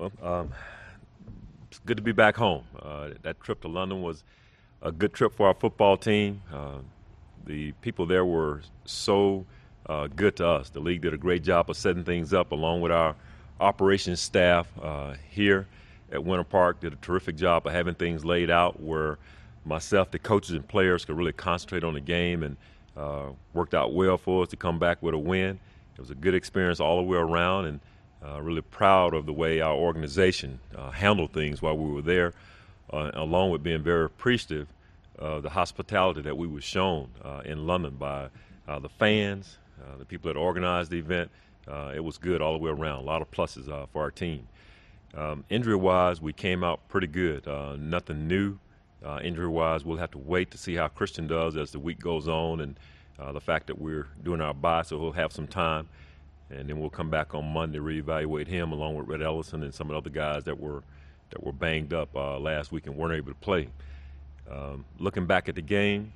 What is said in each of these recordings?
It's good to be back home. That trip to London was a good trip for our football team. The people there were so good to us. The league did a great job of setting things up, along with our operations staff here at Winter Park. Did a terrific job of having things laid out where myself, the coaches, and players could really concentrate on the game, and worked out well for us to come back with a win. It was a good experience all the way around, and really proud of the way our organization handled things while we were there, along with being very appreciative of the hospitality that we were shown in London by the fans, the people that organized the event. It was good all the way around. A lot of pluses for our team. Injury-wise, we came out pretty good. Nothing new. Injury-wise, we'll have to wait to see how Christian does as the week goes on, and the fact that we're doing our bye, so he'll have some time. And then we'll come back on Monday, reevaluate him along with Red Ellison and some of the other guys that were banged up last week and weren't able to play. Looking back at the game,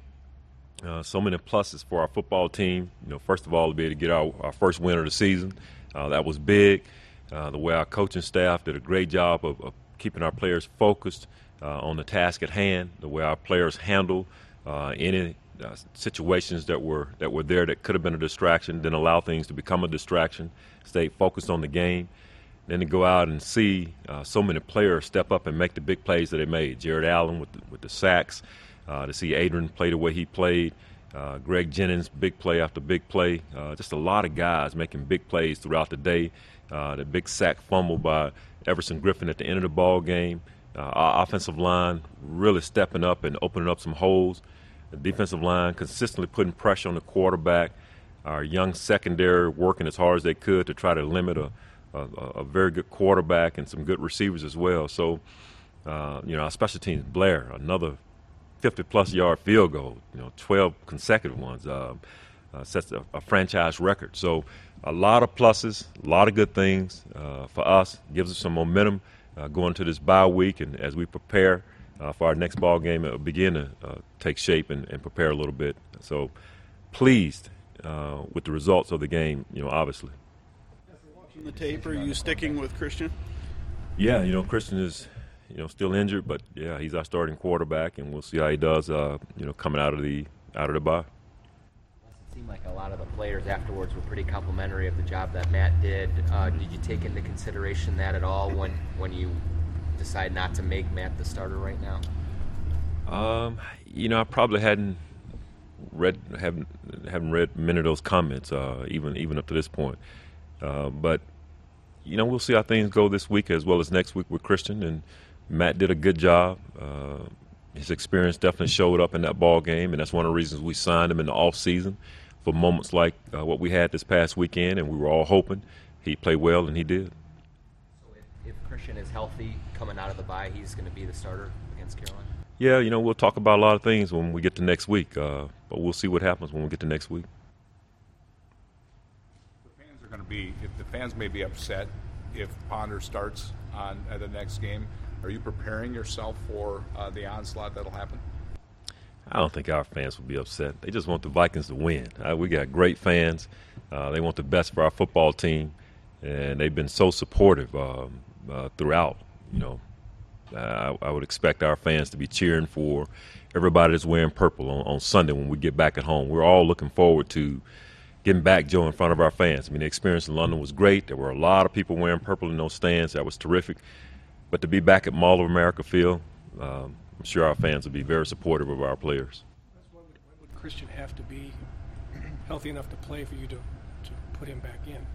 so many pluses for our football team. First of all, to be able to get our first win of the season, that was big. The way our coaching staff did a great job of keeping our players focused on the task at hand. The way our players handled any situations that were there that could have been a distraction, didn't allow things to become a distraction, stayed focused on the game. Then to go out and see so many players step up and make the big plays that they made. Jared Allen with the sacks, to see Adrian play the way he played, Greg Jennings, big play after big play. Just a lot of guys making big plays throughout the day. The big sack fumble by Everson Griffin at the end of the ball game. Our offensive line really stepping up and opening up some holes. The defensive line consistently putting pressure on the quarterback. Our young secondary working as hard as they could to try to limit a very good quarterback and some good receivers as well. So, our special teams, Blair, another 50-plus yard field goal, 12 consecutive ones, sets a franchise record. So a lot of pluses, a lot of good things for us, gives us some momentum going to this bye week, and as we prepare for our next ball game, it'll begin to take shape and prepare a little bit. So pleased with the results of the game, obviously. After watching the tape, are you sticking with Christian? Yeah, Christian is, still injured, but yeah, he's our starting quarterback, and we'll see how he does, coming out of the bye. It seemed like a lot of the players afterwards were pretty complimentary of the job that Matt did. Did you take into consideration that at all when you decide not to make Matt the starter right now? I probably haven't read many of those comments, even up to this point. But we'll see how things go this week as well as next week with Christian. And Matt did a good job. His experience definitely showed up in that ball game, and that's one of the reasons we signed him in the off season for moments like what we had this past weekend. And we were all hoping he'd play well, and he did. If Christian is healthy coming out of the bye, he's going to be the starter against Carolina? Yeah, we'll talk about a lot of things when we get to next week, but we'll see what happens when we get to next week. The fans may be upset if Ponder starts on the next game. Are you preparing yourself for the onslaught that'll happen? I don't think our fans will be upset. They just want the Vikings to win. We got great fans. They want the best for our football team, and they've been so supportive throughout. I would expect our fans to be cheering for everybody that's wearing purple on Sunday when we get back at home. We're all looking forward to getting back, Joe, in front of our fans. The experience in London was great. There were a lot of people wearing purple in those stands. That was terrific. But to be back at Mall of America Field, I'm sure our fans will be very supportive of our players. When would Christian have to be healthy enough to play for you to put him back in?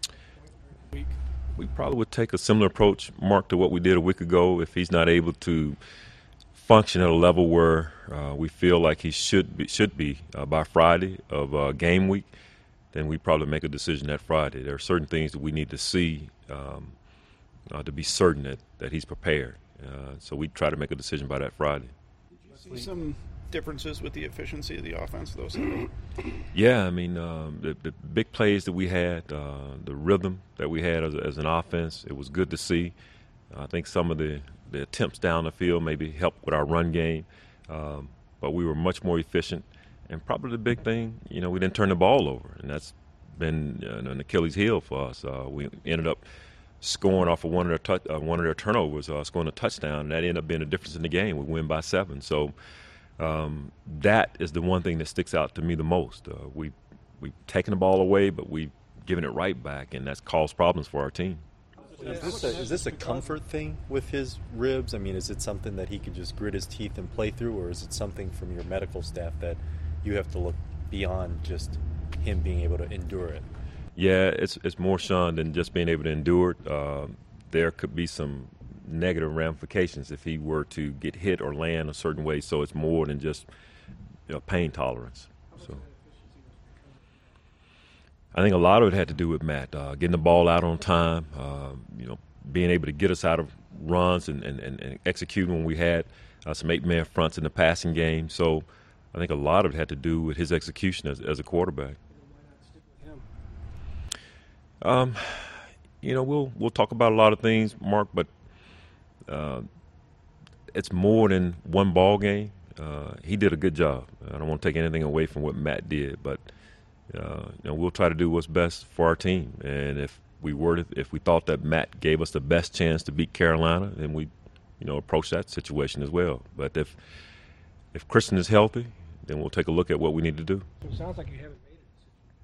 We probably would take a similar approach, Mark, to what we did a week ago. If he's not able to function at a level where we feel like he should be by Friday of game week, then we probably make a decision that Friday. There are certain things that we need to see to be certain that he's prepared. So we try to make a decision by that Friday. Did you see some differences with the efficiency of the offense, though? Yeah, the big plays that we had, the rhythm that we had as an offense, it was good to see. I think some of the attempts down the field maybe helped with our run game, but we were much more efficient. And probably the big thing, we didn't turn the ball over, and that's been an Achilles heel for us. We ended up scoring off of one of their turnovers, scoring a touchdown, and that ended up being the difference in the game. We win by 7. So that is the one thing that sticks out to me the most. We've taken the ball away, but we've given it right back, and that's caused problems for our team. Is this a comfort thing with his ribs? I mean, is it something that he could just grit his teeth and play through, or is it something from your medical staff that you have to look beyond just him being able to endure it? Yeah, it's more, Sean, than just being able to endure it. There could be some negative ramifications if he were to get hit or land a certain way, so it's more than just pain tolerance. So I think a lot of it had to do with Matt, getting the ball out on time, being able to get us out of runs and executing when we had some 8-man fronts in the passing game. So I think a lot of it had to do with his execution as a quarterback. We'll talk about a lot of things, Mark, but it's more than one ball game. He did a good job. I don't want to take anything away from what Matt did, but we'll try to do what's best for our team. And if we thought that Matt gave us the best chance to beat Carolina, then we approach that situation as well. But if Christian is healthy, then we'll take a look at what we need to do. So it sounds like you haven't made it.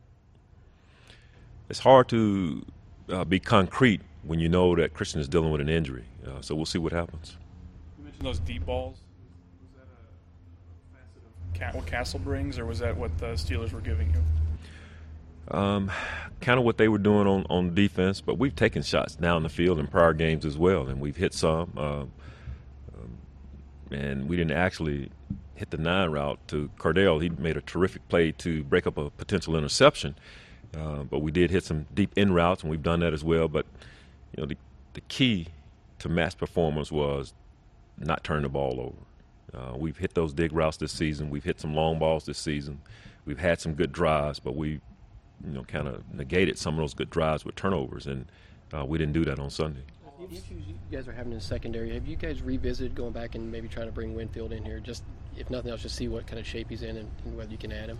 It's hard to be concrete when you know that Christian is dealing with an injury. So we'll see what happens. You mentioned those deep balls. Was that a facet of what Castle brings, or was that what the Steelers were giving you? Kind of what they were doing on defense, but we've taken shots down the field in prior games as well, and we've hit some. And we didn't actually hit the 9 route to Cardale. He made a terrific play to break up a potential interception. But we did hit some deep in routes, and we've done that as well. But the key to Matt's performance was not turning the ball over. We've hit those dig routes this season. We've hit some long balls this season. We've had some good drives, but we kind of negated some of those good drives with turnovers, and we didn't do that on Sunday. The issues you guys are having in the secondary, have you guys revisited going back and maybe trying to bring Winfield in here, just if nothing else, just see what kind of shape he's in and whether you can add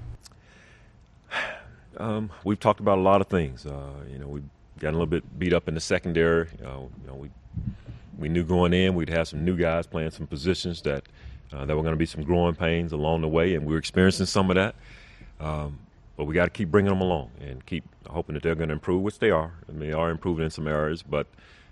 him? We've talked about a lot of things. We got a little bit beat up in the secondary. We knew going in we'd have some new guys playing some positions that were going to be some growing pains along the way, and we were experiencing some of that. But we got to keep bringing them along and keep hoping that they're going to improve, which they are. I mean, they are improving in some areas, but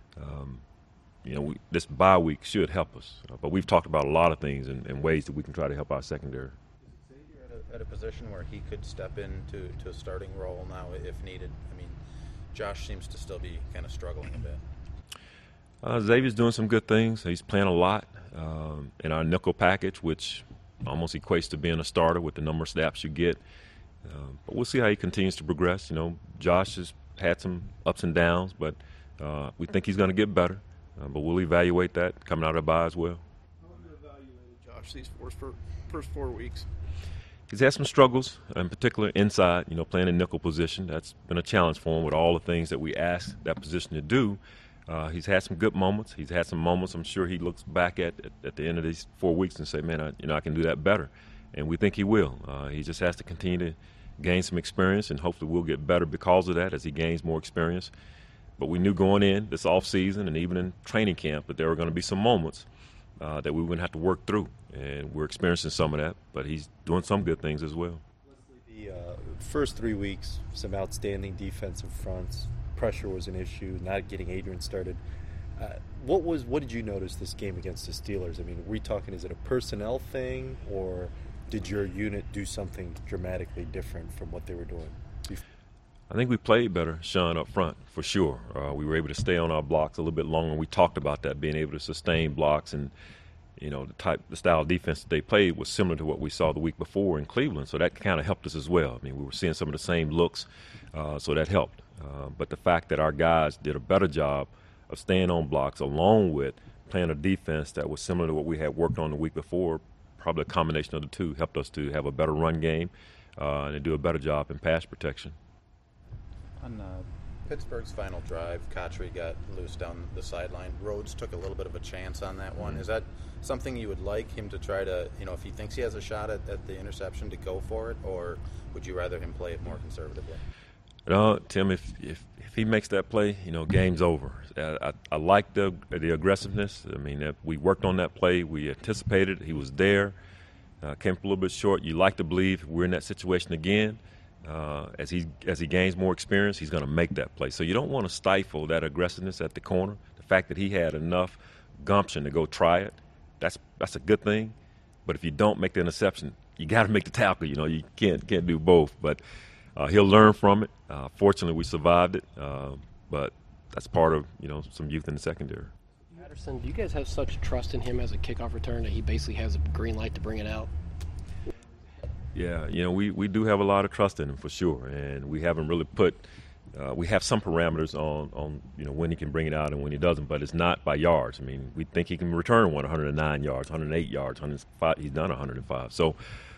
this bye week should help us. But we've talked about a lot of things and ways that we can try to help our secondary. At a position where he could step into a starting role now if needed? I mean, Josh seems to still be kind of struggling a bit. Xavier's doing some good things. He's playing a lot in our nickel package, which almost equates to being a starter with the number of snaps you get. But we'll see how he continues to progress. Josh has had some ups and downs, but we think he's going to get better. But we'll evaluate that coming out of the bye as well. How have you evaluated Josh these first 4 weeks? He's had some struggles, in particular inside, playing in nickel position. That's been a challenge for him with all the things that we asked that position to do. He's had some good moments. He's had some moments I'm sure he looks back at the end of these 4 weeks and say, man, I can do that better. And we think he will. He just has to continue to gain some experience, and hopefully we'll get better because of that as he gains more experience. But we knew going in this offseason and even in training camp that there were going to be some moments that we were going to have to work through. And we're experiencing some of that, but he's doing some good things as well. The first 3 weeks, some outstanding defensive fronts. Pressure was an issue, not getting Adrian started. What did you notice this game against the Steelers? I mean, are we talking, is it a personnel thing, or did your unit do something dramatically different from what they were doing before? I think we played better, Sean, up front, for sure. We were able to stay on our blocks a little bit longer. We talked about that, being able to sustain blocks, and the style of defense that they played was similar to what we saw the week before in Cleveland, so that kind of helped us as well. I mean, we were seeing some of the same looks, so that helped. But the fact that our guys did a better job of staying on blocks along with playing a defense that was similar to what we had worked on the week before, probably a combination of the two, helped us to have a better run game and to do a better job in pass protection. On Pittsburgh's final drive, Kotchery got loose down the sideline. Rhodes took a little bit of a chance on that one. Is that something you would like him to try to, if he thinks he has a shot at the interception, to go for it, or would you rather him play it more conservatively? Tim, if he makes that play, game's over. I like the aggressiveness. I mean, we worked on that play. We anticipated. He was there. Came up a little bit short. You like to believe we're in that situation again. As he gains more experience, he's going to make that play. So you don't want to stifle that aggressiveness at the corner. The fact that he had enough gumption to go try it, that's a good thing. But if you don't make the interception, you got to make the tackle. You can't do both. But he'll learn from it. Fortunately, we survived it. But that's part of some youth in the secondary. Patterson, do you guys have such trust in him as a kickoff return that he basically has a green light to bring it out? Yeah, we do have a lot of trust in him for sure, and we haven't really we have some parameters on when he can bring it out and when he doesn't, but it's not by yards. I mean, we think he can return 109 yards, 108 yards, 105. He's done 105. So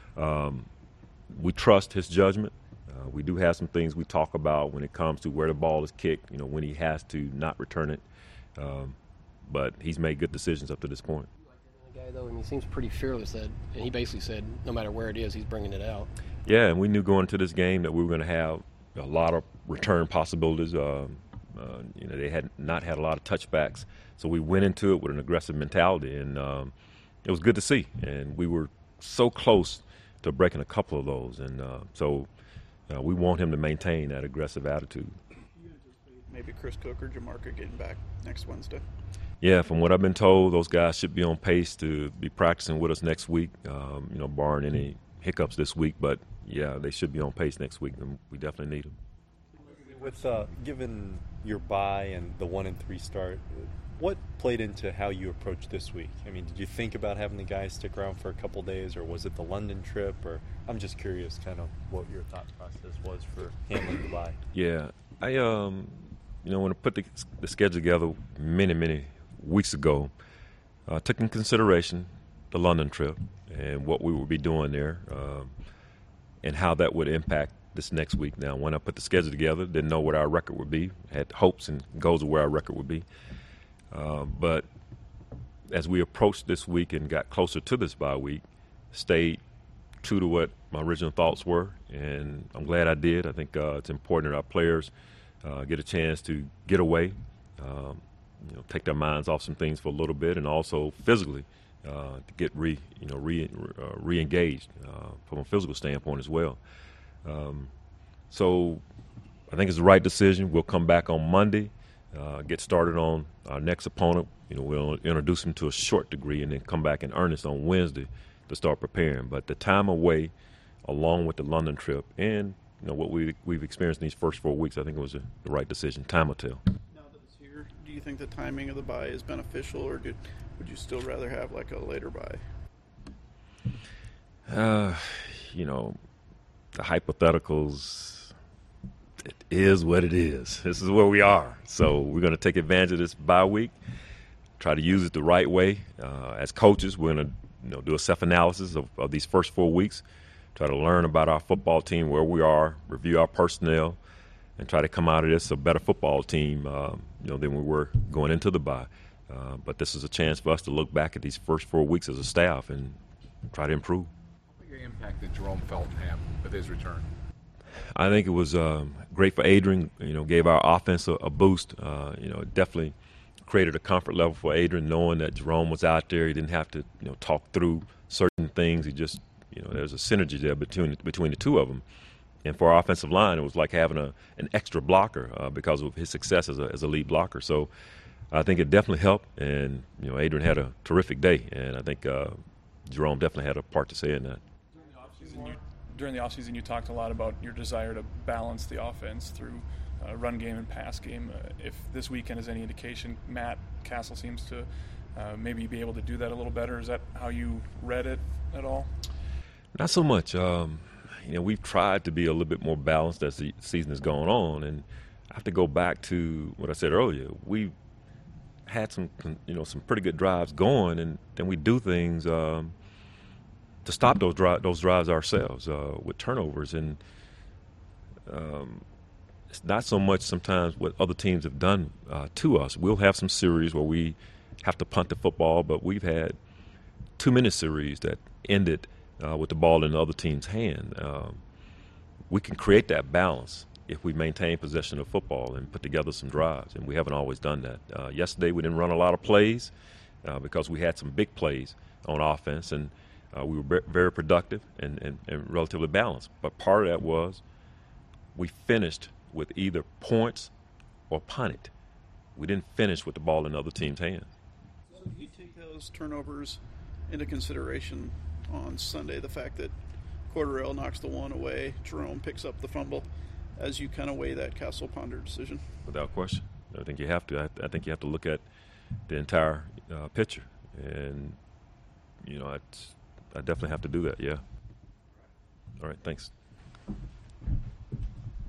we trust his judgment. We do have some things we talk about when it comes to where the ball is kicked, when he has to not return it. But he's made good decisions up to this point. Guy though, he seems pretty fearless. And he basically said, no matter where it is, he's bringing it out. Yeah, and we knew going into this game that we were going to have a lot of return possibilities. They had not had a lot of touchbacks, so we went into it with an aggressive mentality, and it was good to see. And we were so close to breaking a couple of those, and so we want him to maintain that aggressive attitude. Maybe Chris Cook or Jamarca getting back next Wednesday. Yeah, from what I've been told, those guys should be on pace to be practicing with us next week, barring any hiccups this week. But, yeah, they should be on pace next week, and we definitely need them. With given your bye and the 1-3 start, what played into how you approached this week? I mean, did you think about having the guys stick around for a couple days, or was it the London trip? Or I'm just curious kind of what your thought process was for handling the bye. Yeah, I when I put the schedule together many weeks ago, took in consideration the London trip and what we would be doing there, and how that would impact this next week. Now, when I put the schedule together, didn't know what our record would be, had hopes and goals of where our record would be. But as we approached this week and got closer to this bye week, stayed true to what my original thoughts were, and I'm glad I did. I think it's important that our players get a chance to get away, take their minds off some things for a little bit, and also physically to get re-engaged from a physical standpoint as well. So I think it's the right decision. We'll come back on Monday, get started on our next opponent. We'll introduce them to a short degree and then come back in earnest on Wednesday to start preparing. But the time away, along with the London trip and what we've experienced in these first 4 weeks, I think it was the right decision. Time will tell. Now that it's here, do you think the timing of the bye is beneficial, or would you still rather have like a later bye? The hypotheticals, it is what it is. This is where we are. So we're going to take advantage of this bye week, try to use it the right way. As coaches, we're going to do a self-analysis of these first 4 weeks, try to learn about our football team, where we are, review our personnel, and try to come out of this a better football team than we were going into the bye. But this is a chance for us to look back at these first 4 weeks as a staff and try to improve. What big impact did Jerome Felton have with his return? I think it was great for Adrian. Gave our offense a boost. It definitely created a comfort level for Adrian, knowing that Jerome was out there. He didn't have to talk through certain things. He just there's a synergy there between the two of them. And for our offensive line, it was like having an extra blocker because of his success as a lead blocker. So I think it definitely helped. And Adrian had a terrific day, and I think Jerome definitely had a part to say in that. During the offseason, you talked a lot about your desire to balance the offense through run game and pass game. If this weekend is any indication, Matt Cassel seems to maybe be able to do that a little better. Is that how you read it at all? Not so much. We've tried to be a little bit more balanced as the season has gone on, and I have to go back to what I said earlier. We had some pretty good drives going, and then we do things to stop those drives ourselves with turnovers. And it's not so much sometimes what other teams have done to us. We'll have some series where we have to punt the football, but we've had 2-minute series that ended with the ball in the other team's hand. We can create that balance if we maintain possession of football and put together some drives, and we haven't always done that. Yesterday we didn't run a lot of plays because we had some big plays on offense, and we were very productive and relatively balanced. But part of that was we finished with either points or punted. We didn't finish with the ball in other teams' hands. So do you take those turnovers into consideration on Sunday, the fact that Cordarrelle knocks the one away, Jerome picks up the fumble, as you kind of weigh that Castle-Ponder decision? Without question. I think you have to. I think you have to look at the entire picture. And, I definitely have to do that, yeah. All right, thanks.